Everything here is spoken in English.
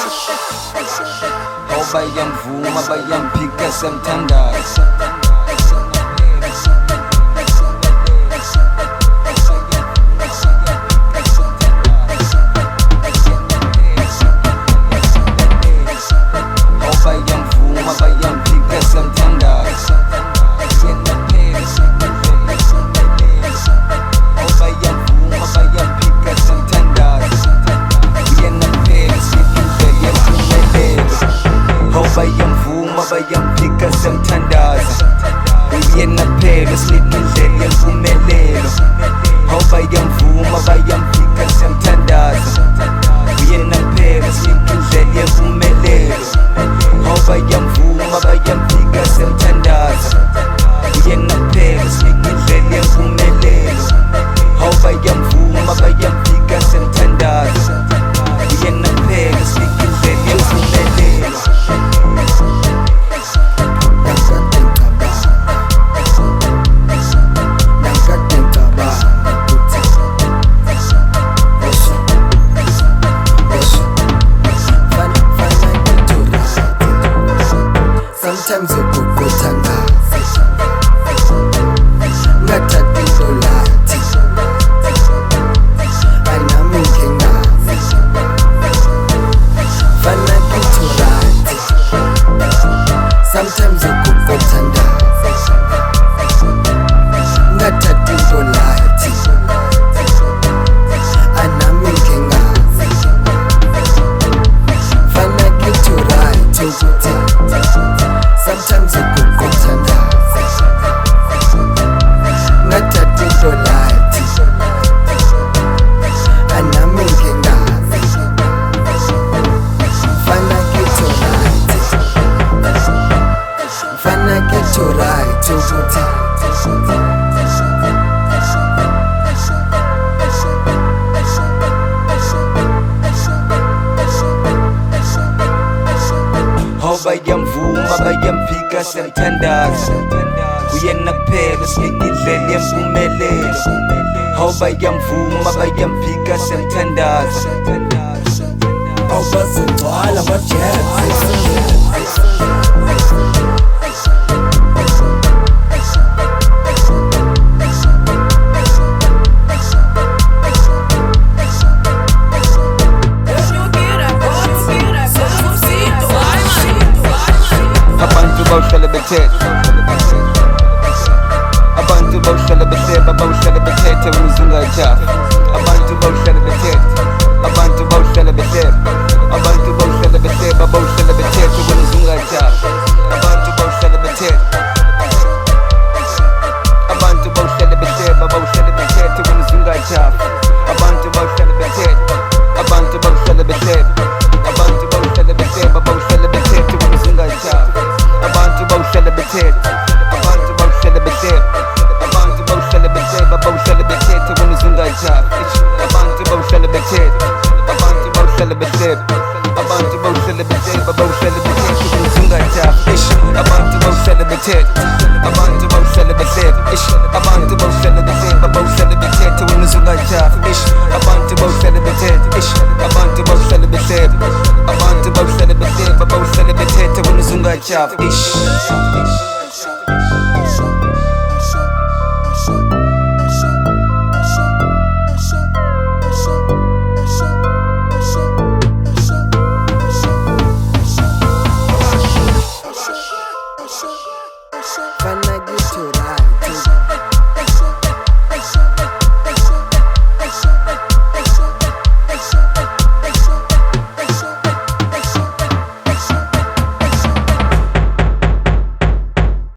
Bayamvuma bayamphika siyamthandaza. Bayamvuma bayamphika siyamthandaza. Bayamvuma bayamphika siyamthandaza. Uyena phela sikindlela yempumelelo. Bayamvuma bayamphika siyamthandaza. Uyena phela sikindlela yempumelelo. Bayamvuma bayamphika siyamthandaza. Uyena phela sikindlela yempumelelo. Bayamvuma bayamphika siyamthandaza. Uyena phela sikindlela yempumelelo. Bayamvuma bayamphika siyamthandaza. Uyena phela sikindlela yempumelelo. Sometimes you could go tanga ngathathi into lathi anami ngingazi fana kithi right. Sometimes you could go tanga ngathathi into lathi anami ngingazi fana kithi right ukuthi sometimes you could go tanda ngathathi into lathi anami ngingazi fana kithi right ukuthi Bayamvuma bayamphika siyamthandaza. Uyena phela sikindlela yempumelelo. Bayamvuma bayamphika siyamthandaza. awubazigcwala ama-jazz. Bawuhlala bethethe, abantu bawuhlala behleba, bawuhlala bethethe uzungajafa. Abantu bawuhlala bethethe, abantu bawuhlala behleba, abantu bawuhlala behleba, bawuhlala bethethe uzungajafa. Abantu bawuhlala bethethe, abantu bawuhlala behleba, bawuhlala bethethe uzungajafa. Abantu bawuhlala bethethe, abantu bawuhlala behleba, abantu bawuhlala behleba, bawuhlala bethethe uzungajafa. Abantu bawuhlala bethethe, abantu bawuhlala behleba, abantu bawuhlala behleba, bawuhlala bethethe wena uzungajafi. Abantu bawuhlala bethethe, abantu bawuhlala behleba, abantu bawuhlala behleba, bawuhlala bethethe wena uzungajafi. Abantu bawuhlala bethethe, abantu bawuhlala behleba, abantu bawuhlala behleba, bawuhlala bethethe wena uzungajafi. Abantu bawuhlala bethethe, abantu bawuhlala behleba, abantu bawuhlala behleba, bawuhlala bethethe wena uzungajafi. Fana kithi right.